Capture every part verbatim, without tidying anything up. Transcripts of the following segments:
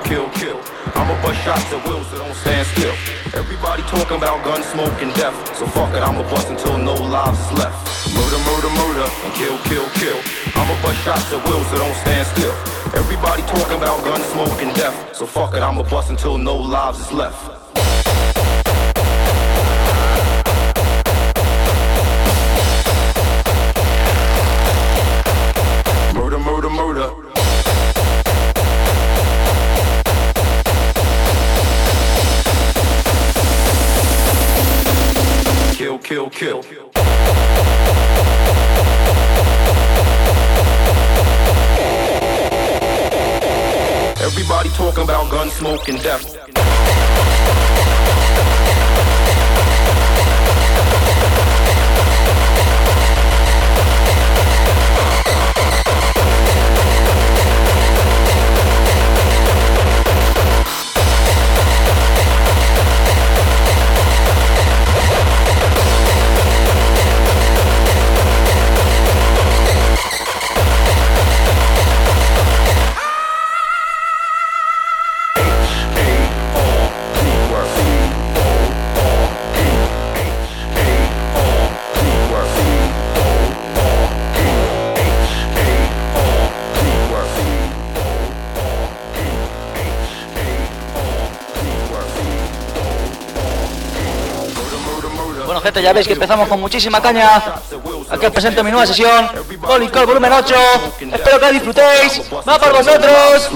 kill, kill. I'ma bust shots at will, so don't stand still. Everybody talking about gun smoke and death, so fuck it, I'ma bust until no lives is left. Murder, murder, murder, and kill, kill, kill. I'ma bust shots at will, so don't stand still. Everybody talking about gun smoke and death, so fuck it, I'ma bust until no lives is left. Murder, murder, murder. Kill, kill, kill. Everybody talking about gun smoke and death. Gente, ya veis que empezamos con muchísima caña. Aquí os presento mi nueva sesión, Calling Call volumen ocho. Espero que la disfrutéis. ¡Va por vosotros!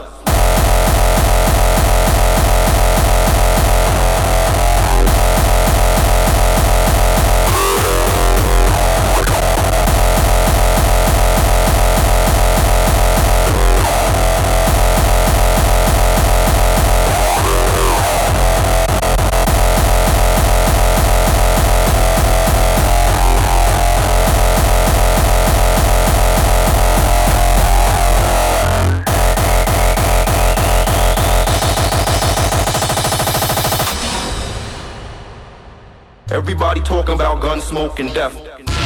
Everybody talking about gun smoke and death.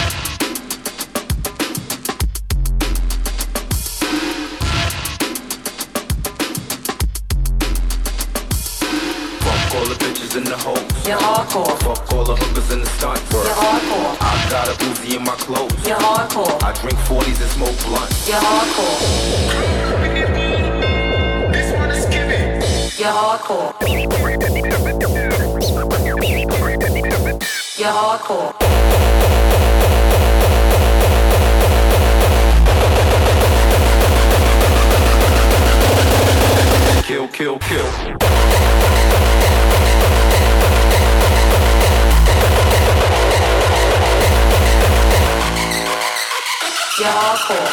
Fuck all the bitches in the hoes. You're hardcore. Fuck all the hookers in the stunt work. You're hardcore. I got a Uzi in my clothes. You're hardcore. I drink forties and smoke blunts. You're hardcore. This one is giving. You're hardcore. You're hardcore. Kill, kill, kill. You're hardcore.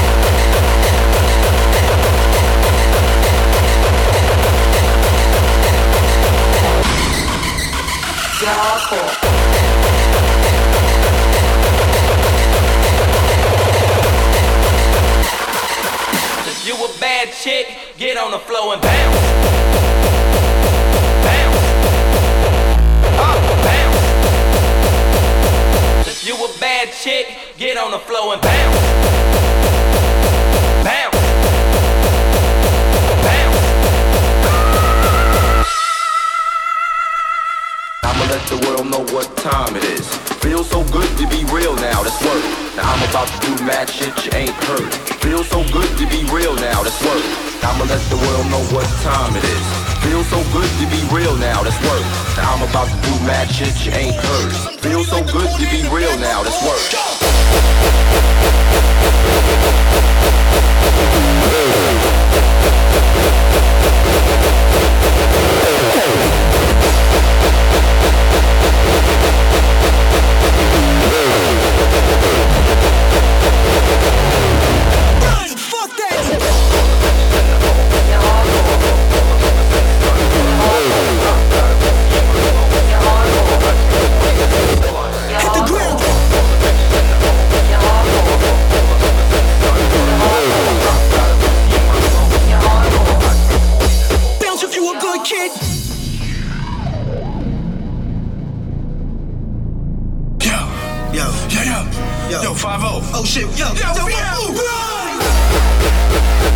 You're hardcore. If you a bad chick, get on the floor and bounce. Bounce. Oh, bounce. If you a bad chick, get on the floor and bounce. Bounce. Bounce. I'ma let the world know what time it is. Feels so good to be real now, that's work. Now I'm about to do mad shit you ain't heard. Feels so good to be real now, that's work. I'ma let the world know what time it is. Feels so good to be real now, that's work. Now I'm about to do mad shit you ain't heard. Feels so good to be real now, that's work. Yo, five oh. Oh shit, yo, yo, yo, yo, yo.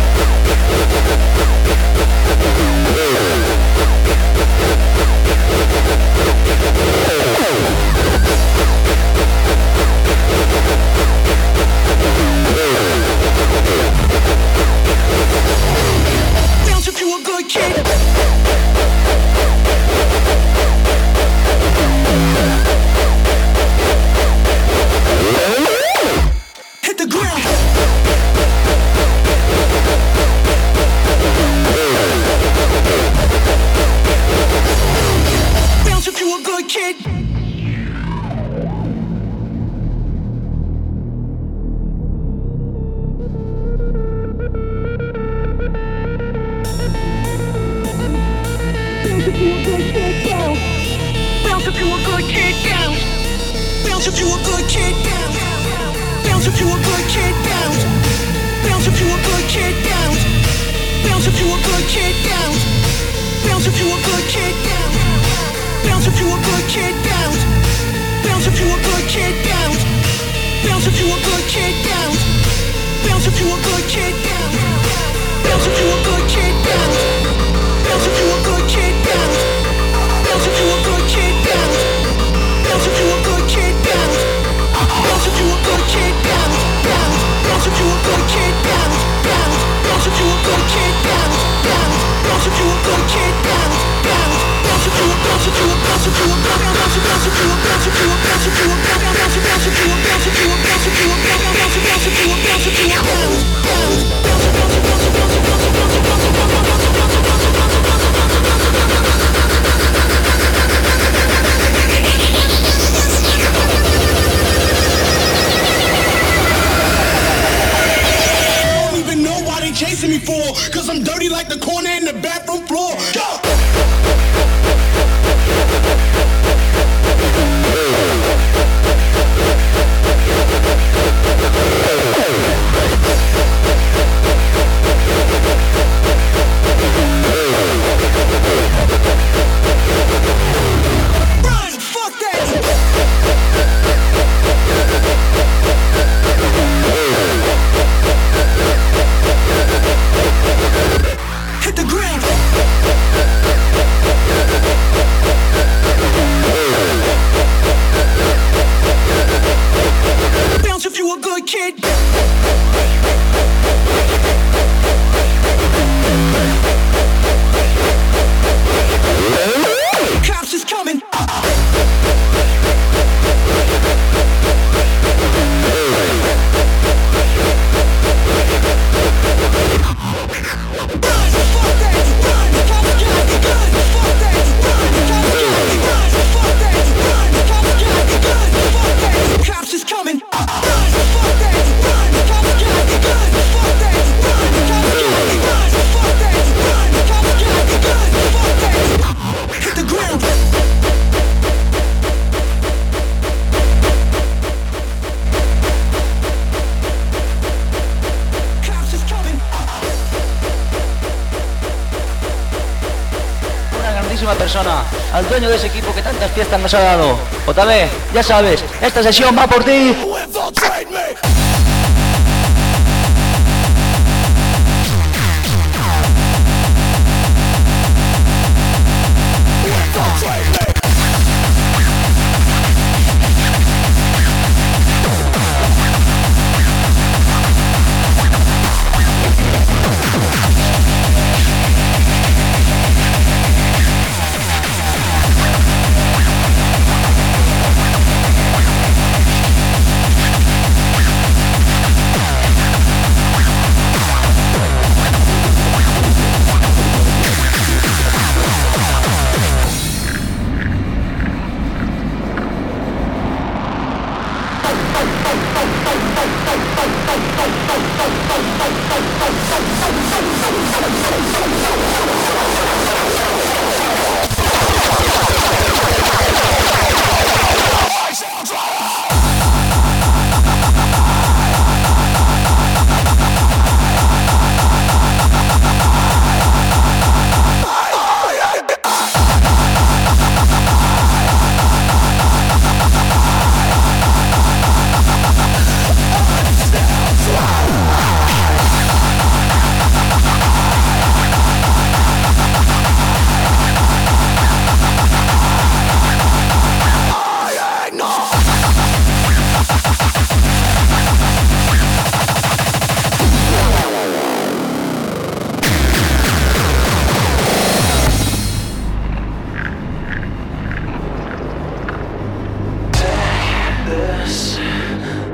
Persona, al dueño de ese equipo que tantas fiestas nos ha dado. J B, ya sabes, esta sesión va por ti.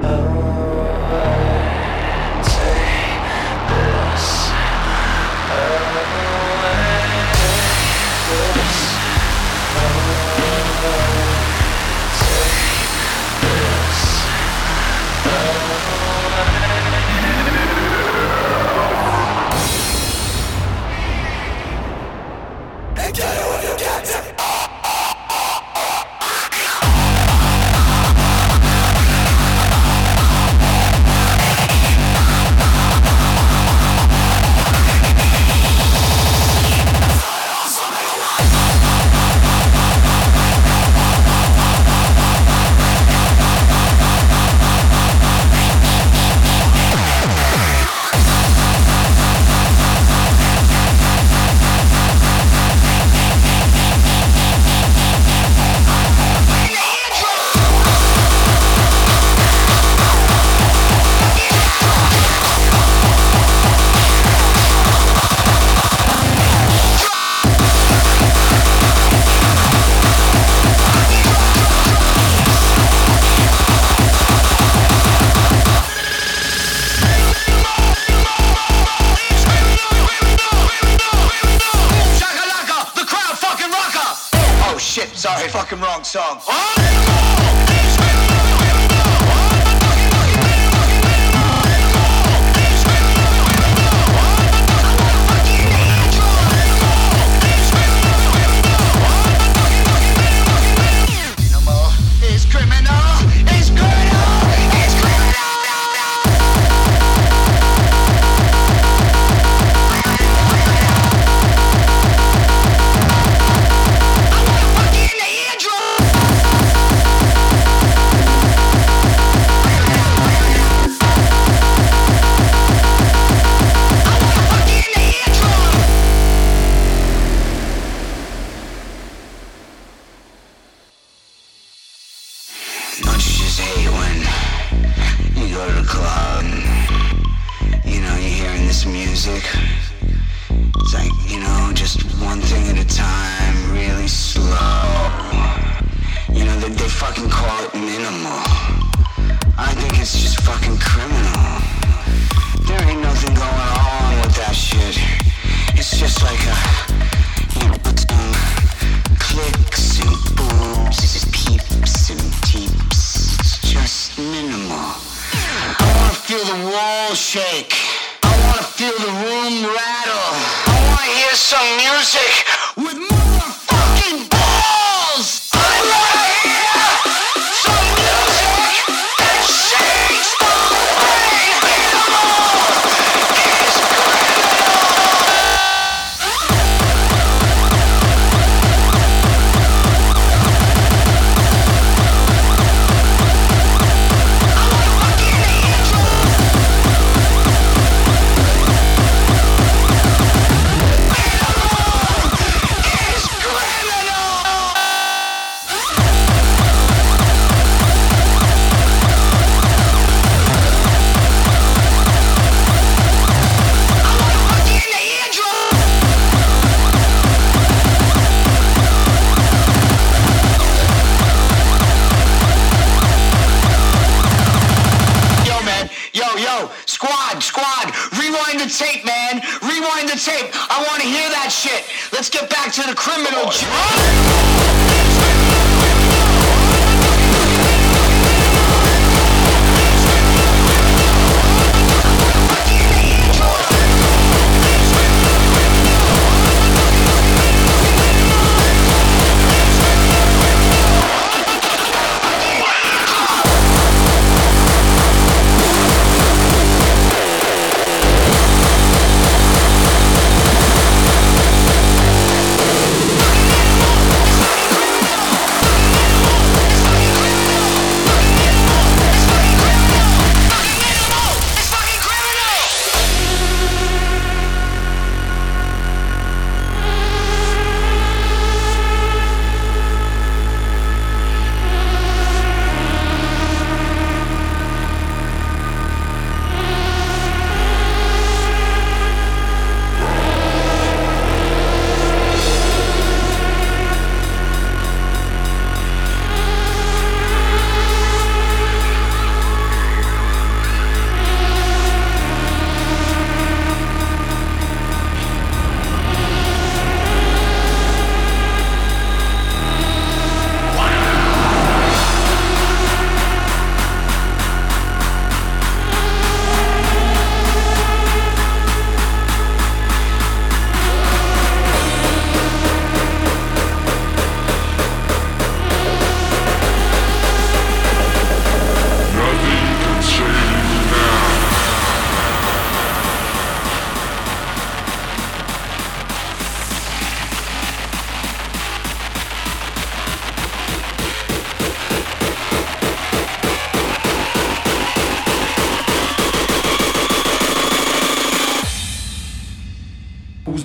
Sorry, fucking wrong song. It's criminal, it's criminal, it's criminal. Music, it's like, you know, just one thing at a time, really slow. You know, they, they fucking call it minimal. I think it's just fucking criminal. There ain't nothing going on with that shit. It's just like a, you know, some clicks and booms, peeps and teeps. It's just minimal. I wanna feel the wall shake. I wanna feel the room rattle. I wanna hear some music with motherfucking balls. I wanna hear some music that shakes the brain. Minimal is tape, man. Rewind the tape. I want to hear that shit. Let's get back to the criminal.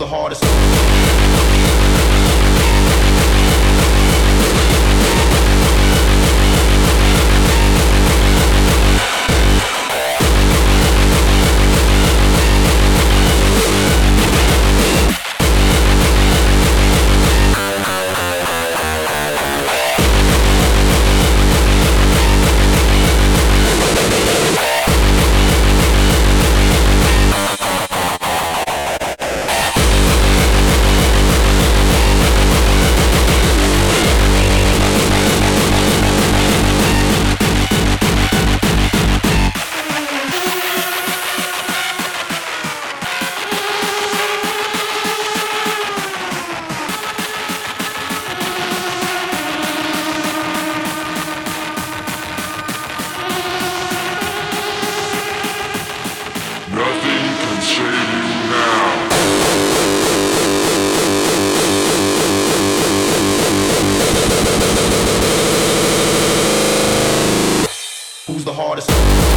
the hardest? Who's the hardest?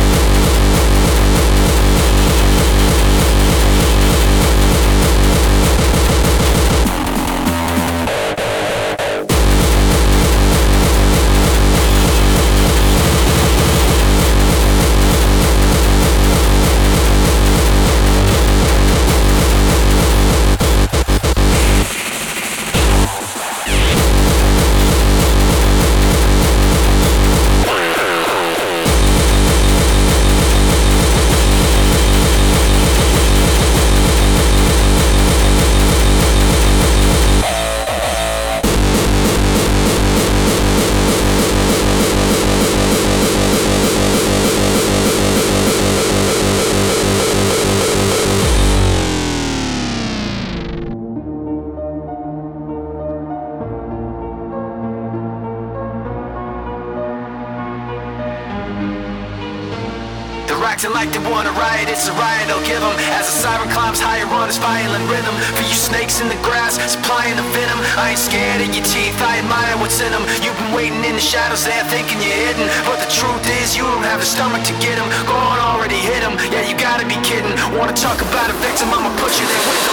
Acting like they wanna riot, it's a riot, I'll give them. As the siren climbs higher on this violent rhythm. For you snakes in the grass, supplying the venom. I ain't scared of your teeth, I admire what's in them. You've been waiting in the shadows there thinking you're hidden. But the truth is you don't have the stomach to get them. Go on, already hit them, yeah you gotta be kidding. Wanna talk about a victim, I'ma put you there with them.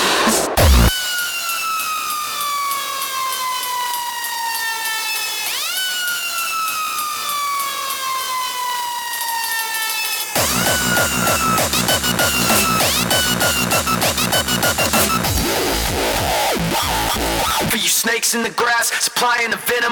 For you snakes in the grass, supplying the venom.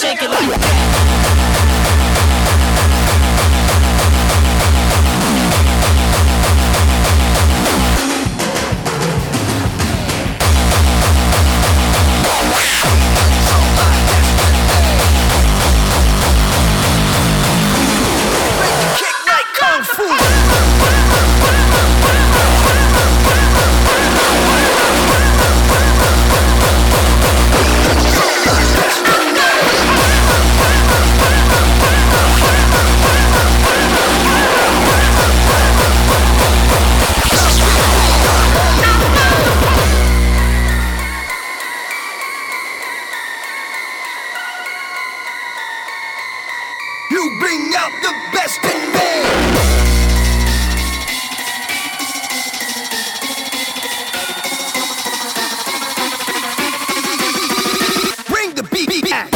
shake it like that. You bring out the best in me. Bring the beat beat back.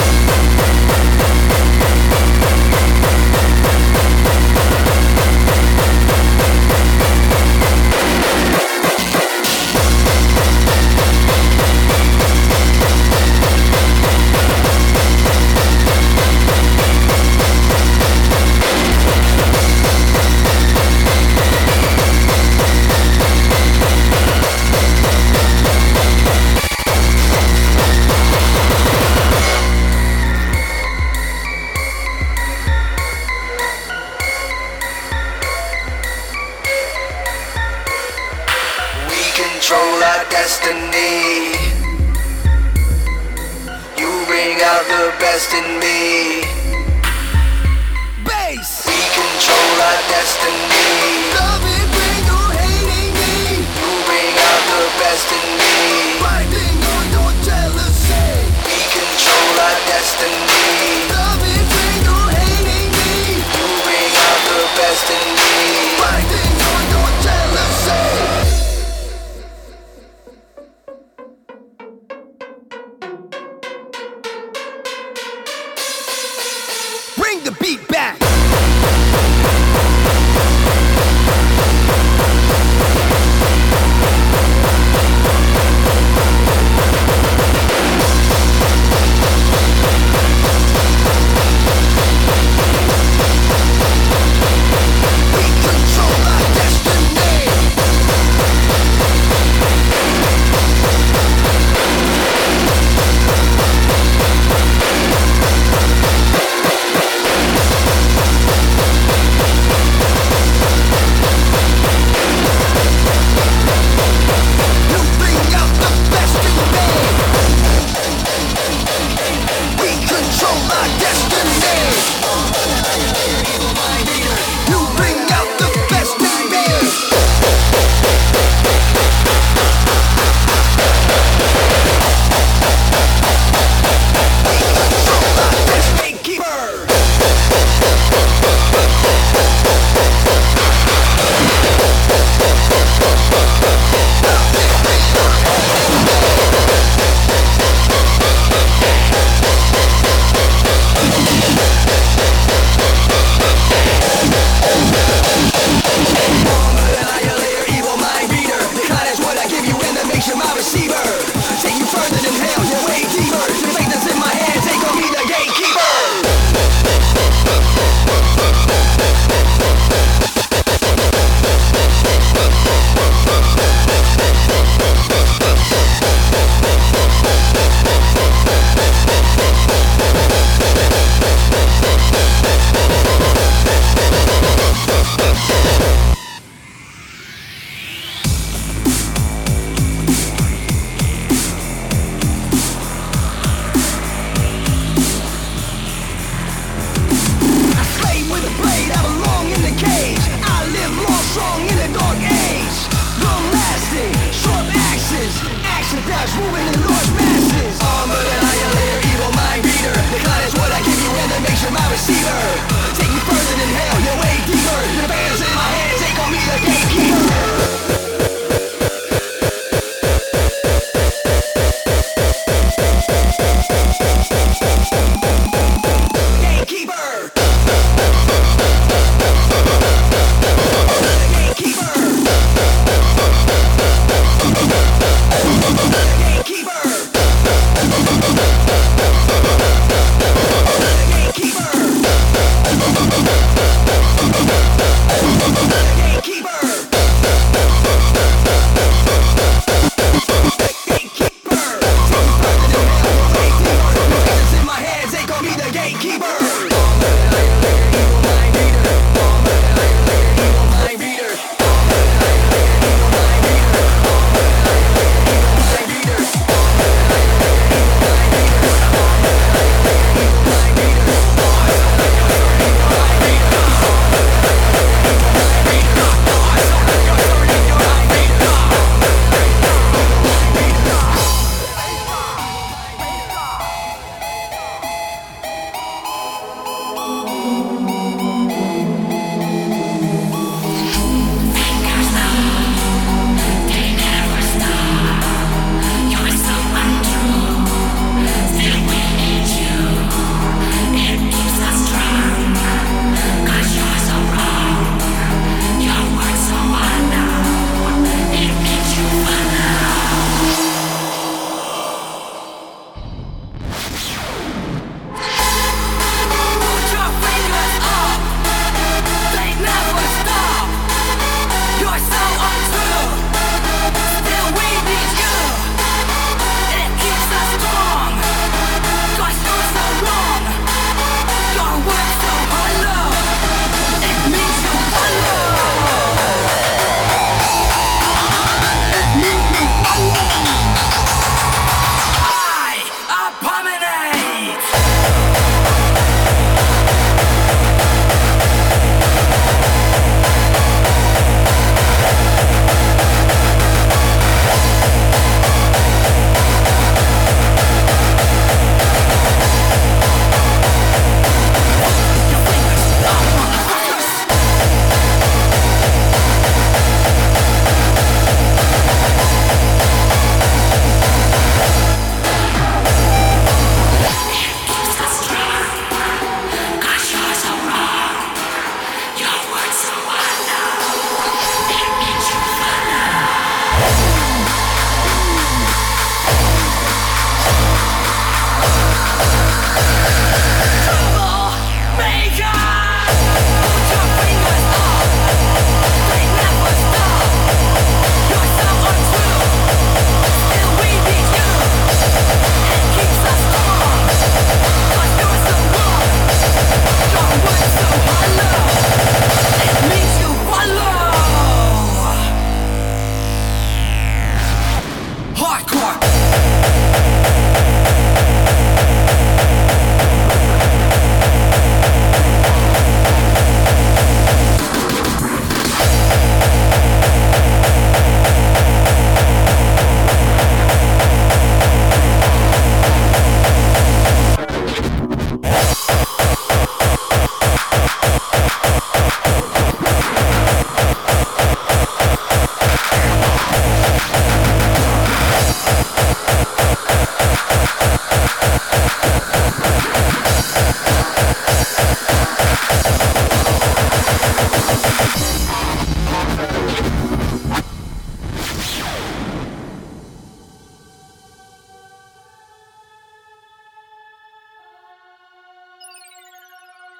Control our destiny. You bring out the best in me. Bass. We control our destiny. Love it when you're hating me. You bring out the best in me. Fighting on your jealousy. We control our destiny. Love it when you're hating me. You bring out the best in me. Fighting on your jealousy. Bring the beat back. We control our destiny. You bring out the best in me. We control our destiny. You bring out the best in me. We control our destiny. Keeper. Evil mind reader, the kind is what I give you and that makes you my receiver. Take you further than hell, you're way deeper. The fate that's in my hands, they call me the gatekeeper. I slay with a blade, I belong in the cage. I live long, strong in the dark age. Long lasting, sharp axes. Action dash moving in large masses. Armored and higher layer, evil mind reader. The kind is what I give you and that makes you my receiver. Take me further than hell, you're way deeper. The fans in my hands, they call me the gatekeeper. Gatekeeper. Gatekeeper. Gatekeeper.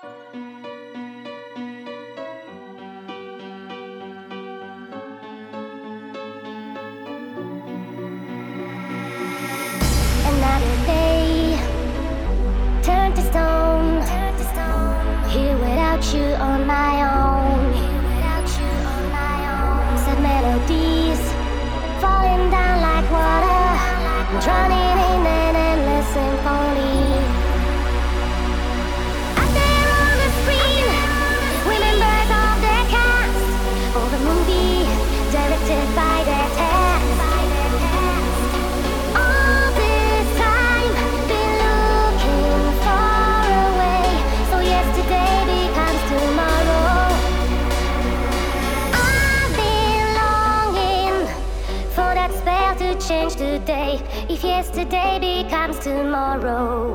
Another day turned to stone. Here without you on my own. Sad melodies falling down like water, drowning in an endless symphony. Up there on the screen, remembers of the cast of the movie directed by their cast. All this time, been looking far away, so yesterday becomes tomorrow. I've been longing for that spell to change today, if yesterday becomes tomorrow.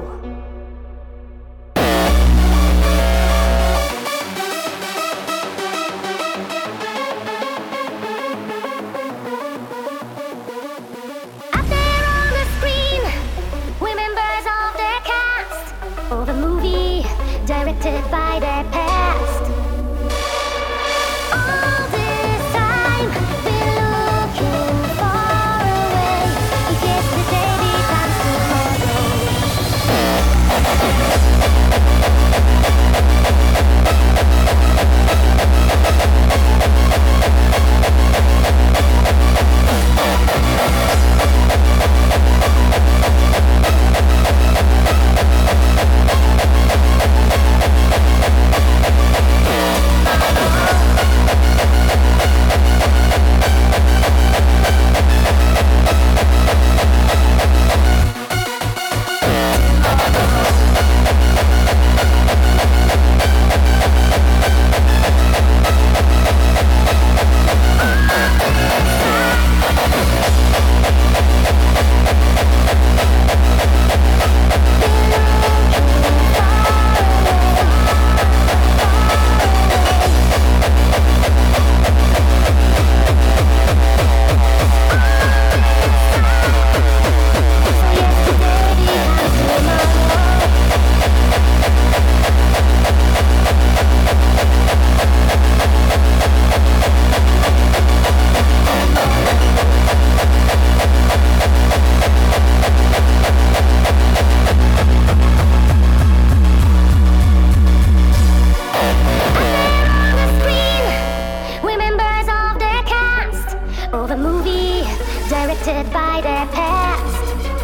Up there on the screen, remembers of the cast of a movie directed by their past. All this time, been looking far away, if yesterday becomes tomorrow. Directed by their past.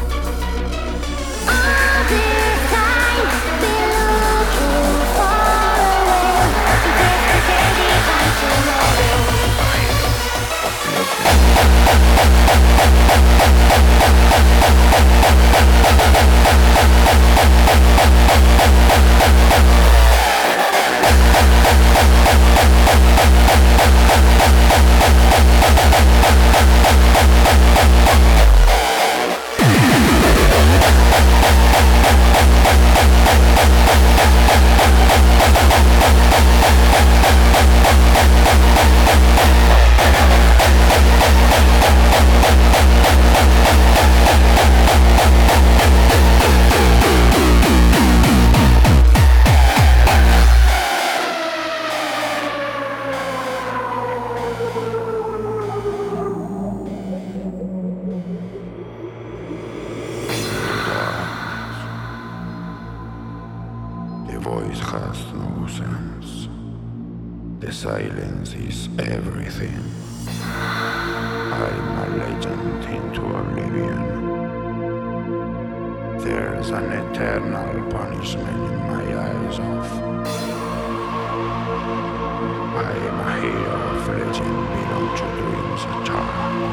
All this time, been looking far away, if yesterday becomes tomorrow. voice has no sense. The silence is everything. I'm a legend into oblivion. There's an eternal punishment in my eyes of. I am a hero of legend, belong to dreams eternal.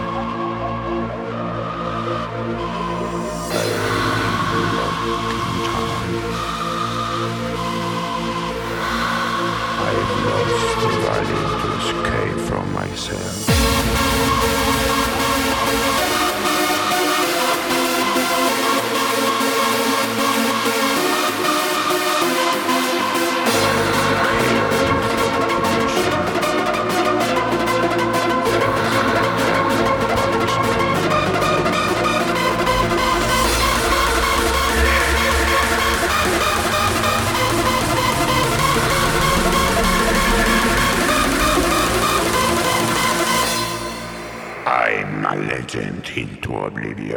I remain locked in time. I've lost the value to escape from myself. descent into oblivion.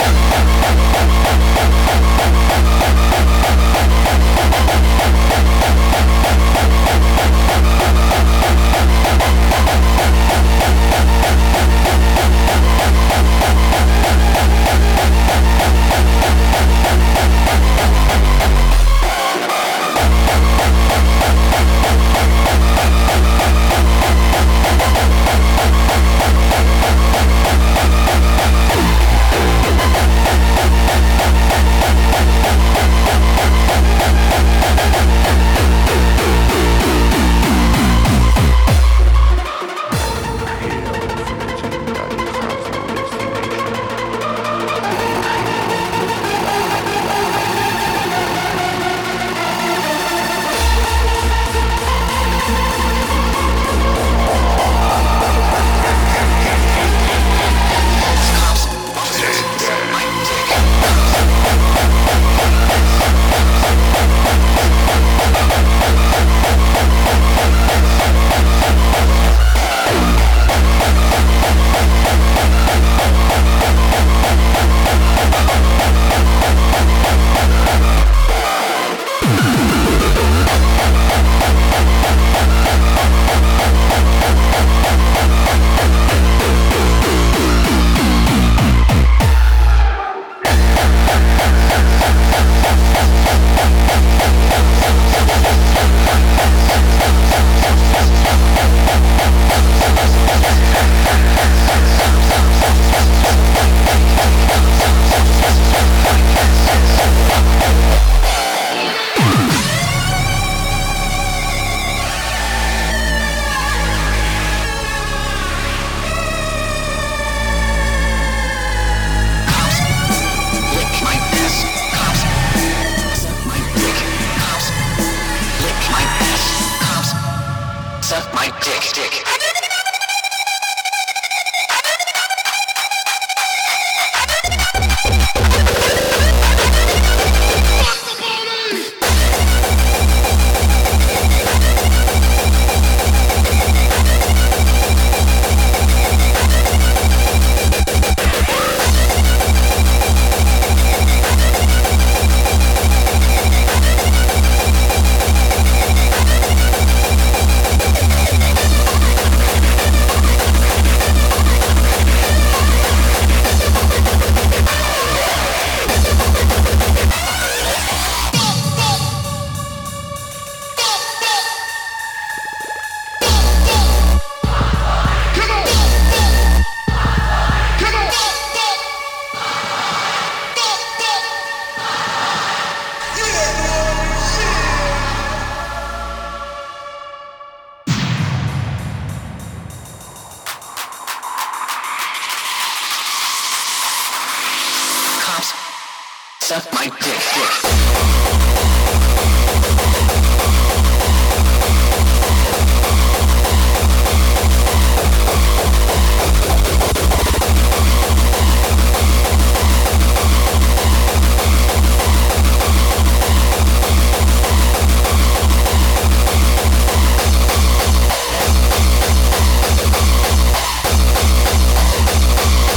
Suck my dick, dick.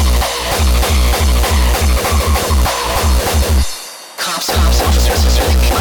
Cops, cops, officers,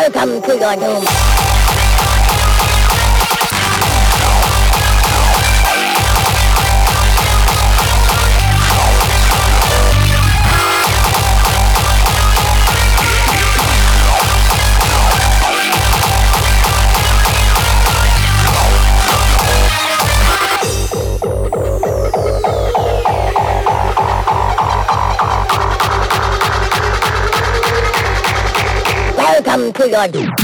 Welcome to your doom. Welcome to your doom.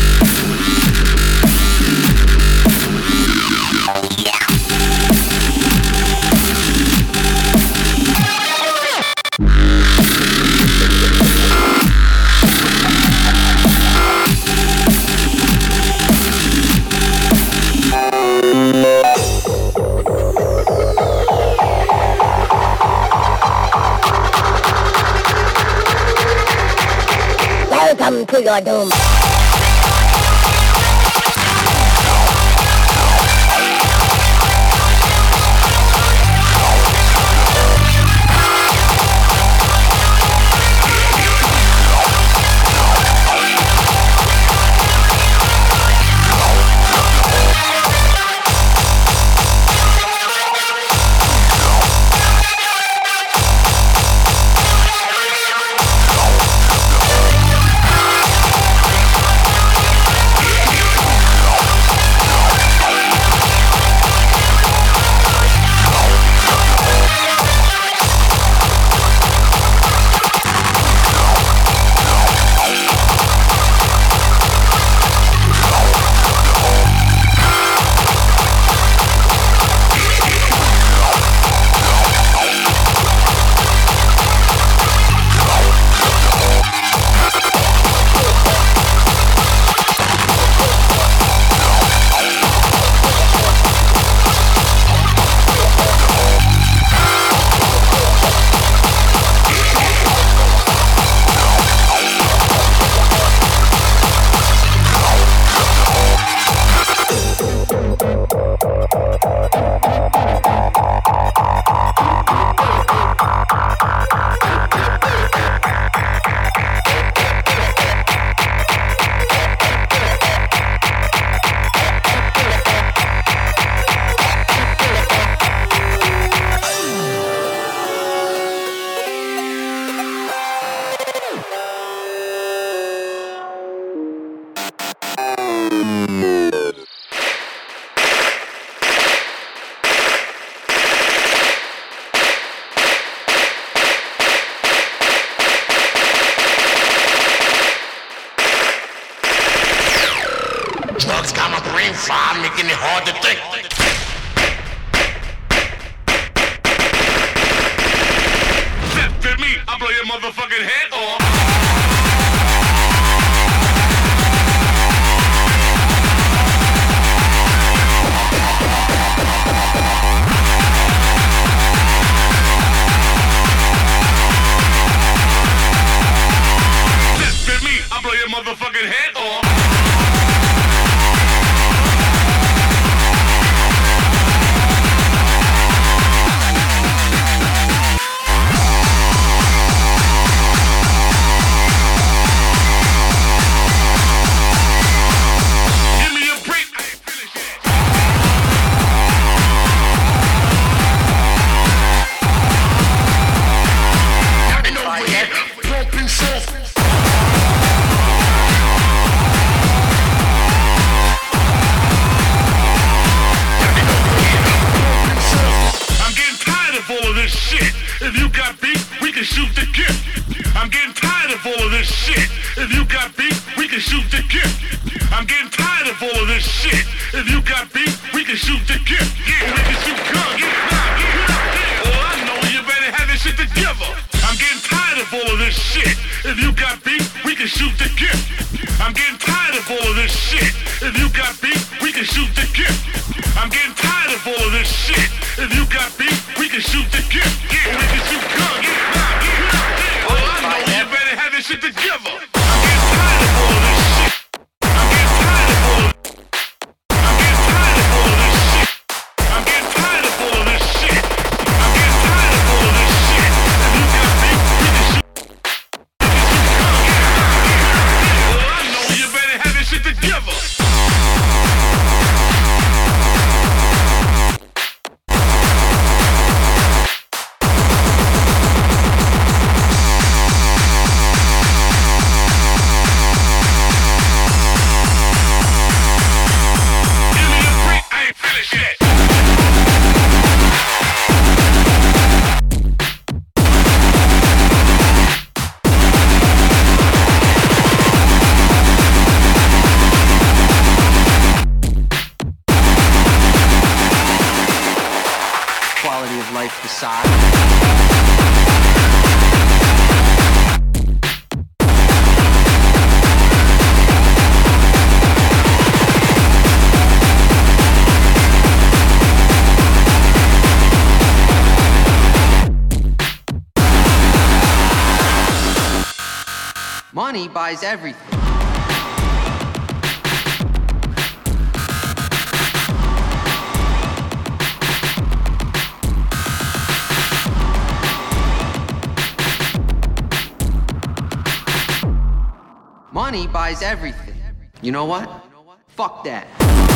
Welcome to your doom. Drugs got my brain fried, making it hard to think. Step to me, I'll blow your motherfucking head off. Step to me, I'll blow your motherfucking head off. If you got beef, we can shoot the gift. I'm getting tired of all of this shit. If you got beef, we can shoot the gift. I'm getting tired of all of this shit. If you got beef, we can shoot the gift. Yeah, we can shoot guns. Yeah, nah, yeah. All I know, you better have this shit together. I'm getting tired of all of this shit. If you got beef, we can shoot the gift. I'm getting tired of all of this shit. If you got beef, we can shoot the gift. I'm getting tired of all of this shit. If you got beef, we can shoot the gift. Yeah, we can shoot guns. Yeah, nah, yeah. All I know, you better have this shit together. I'm getting tired of all of this shit. I'm getting tired of all of I'm getting tired of all of this shit. I'm getting tired of all of this shit. I'm getting tired of all of this shit. If you got beef, we can shoot. We can shoot guns. Yeah, nah, yeah. All I know, you better Money buys everything. Money buys everything. You know what? Fuck that.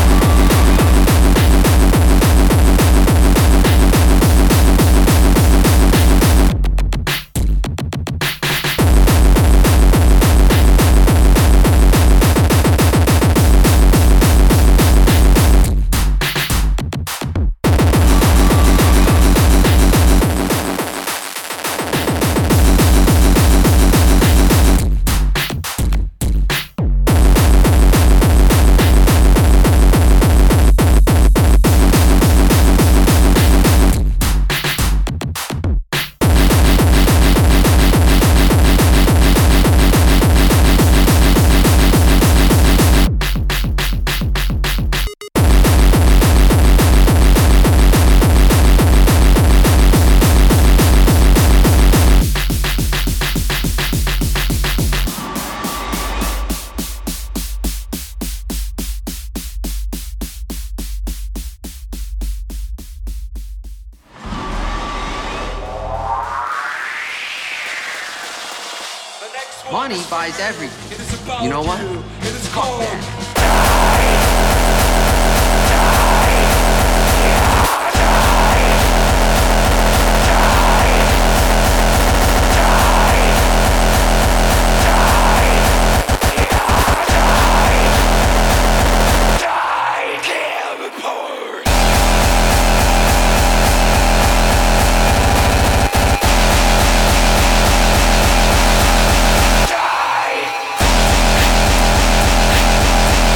Money buys everything. You know what? Fuck that. Die!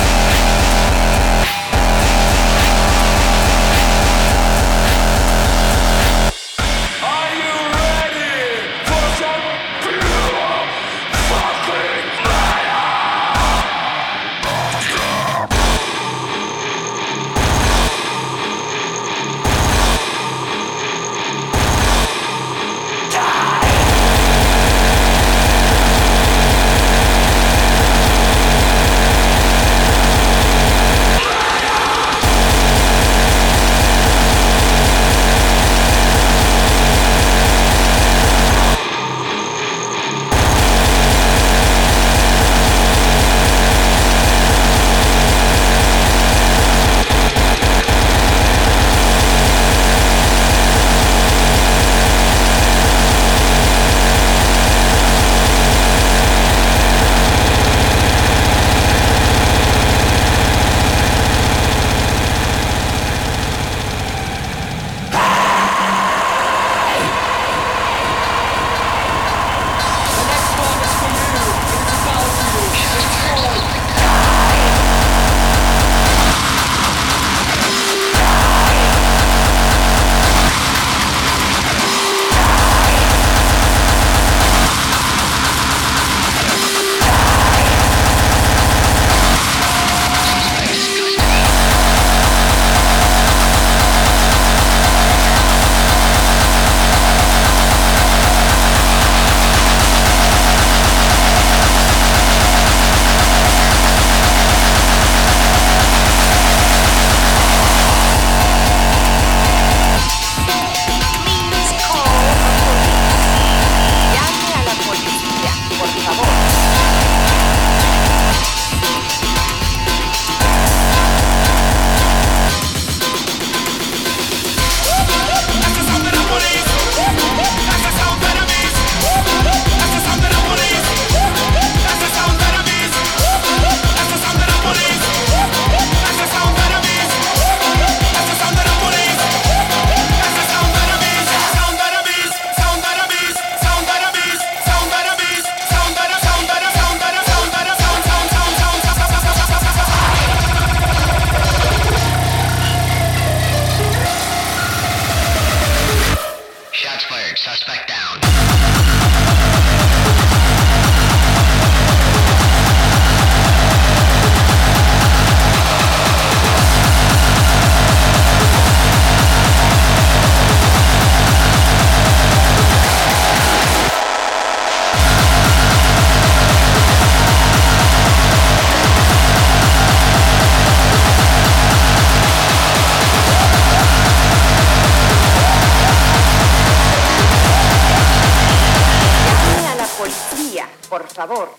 favor.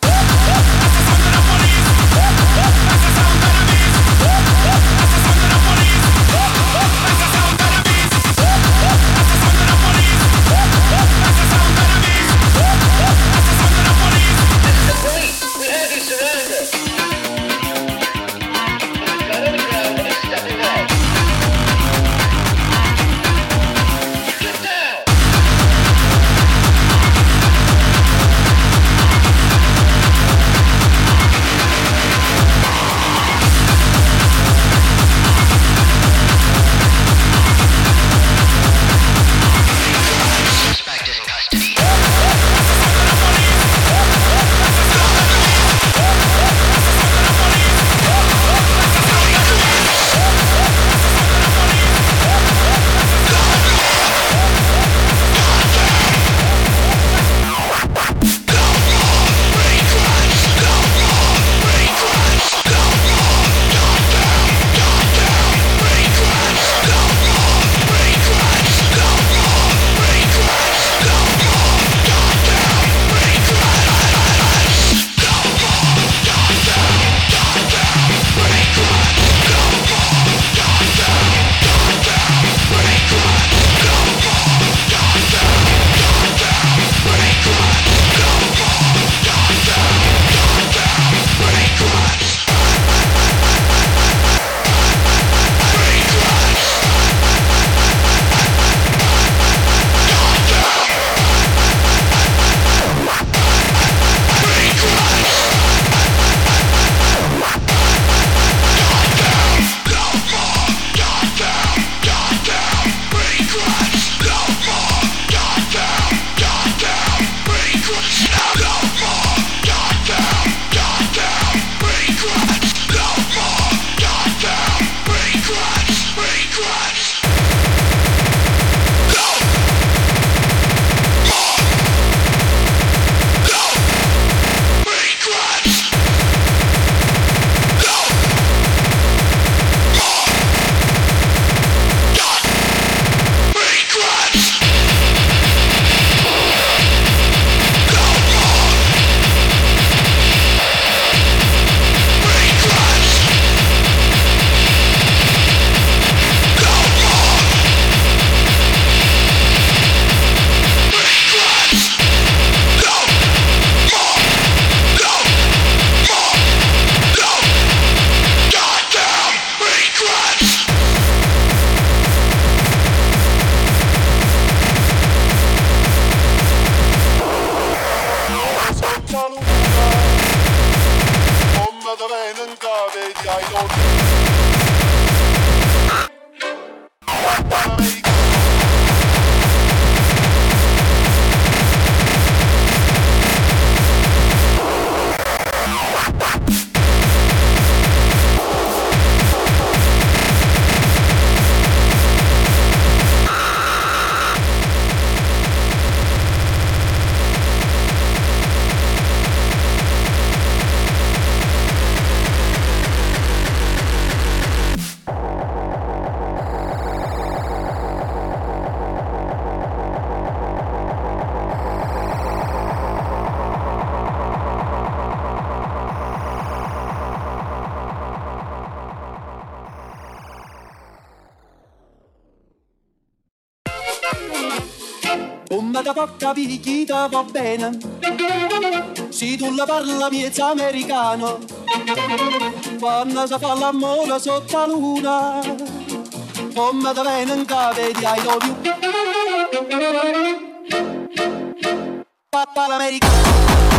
Come da porta picchita va bene, se tu la parla miezza americano, quando si fa l'amore sotto la luna, come da venen cave di I love you. Papa l'americano.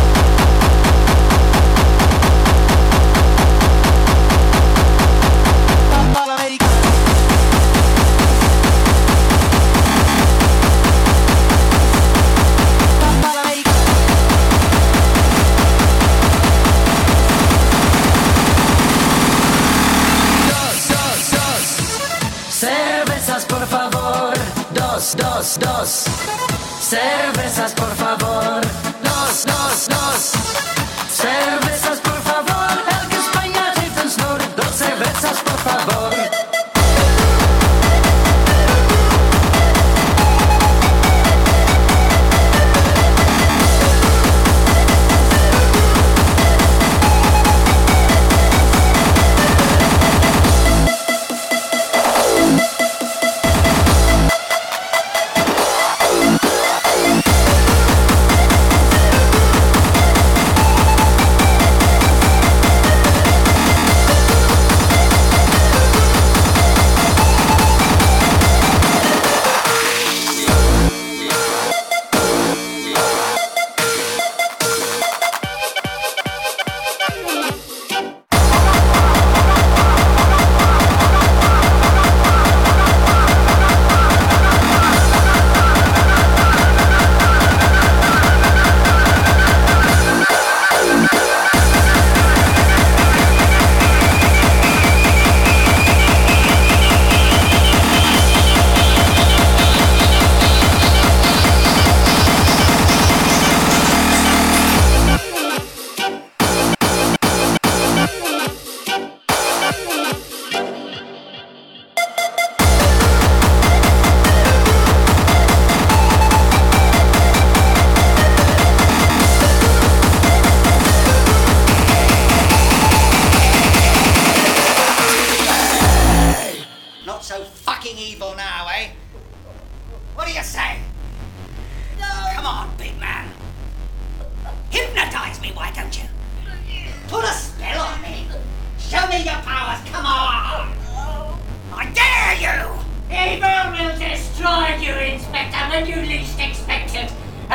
Dos, dos, cervezas por favor, dos, dos, dos, cervezas por favor, elke Spanje heeft een snor, dos cervezas por favor.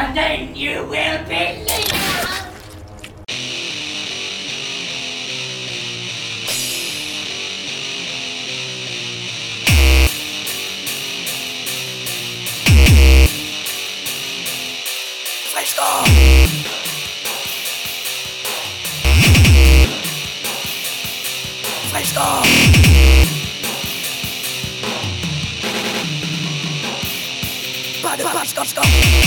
and then you will believe. Fresco. Fresco. Body Fresco. Fresco.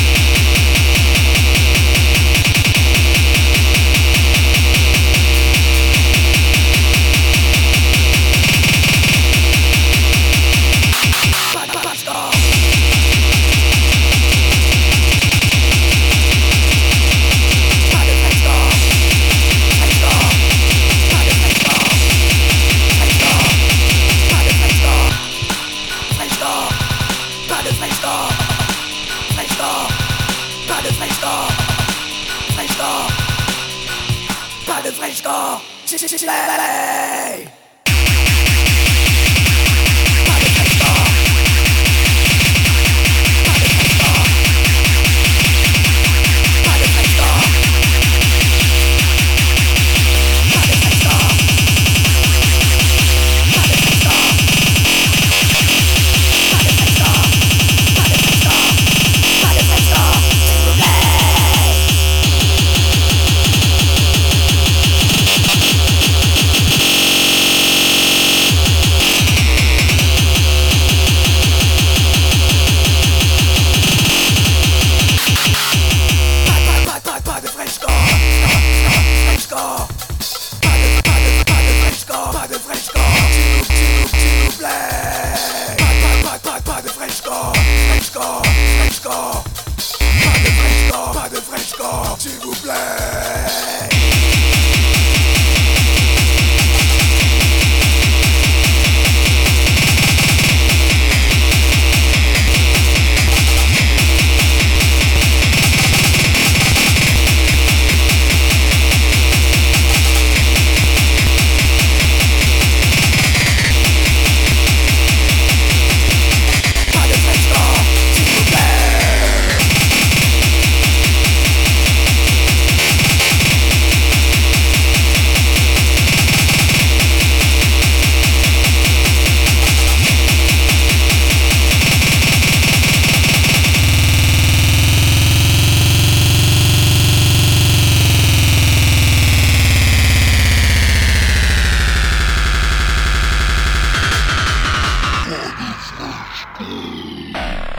Slay! S'il vous plaît. Fresco.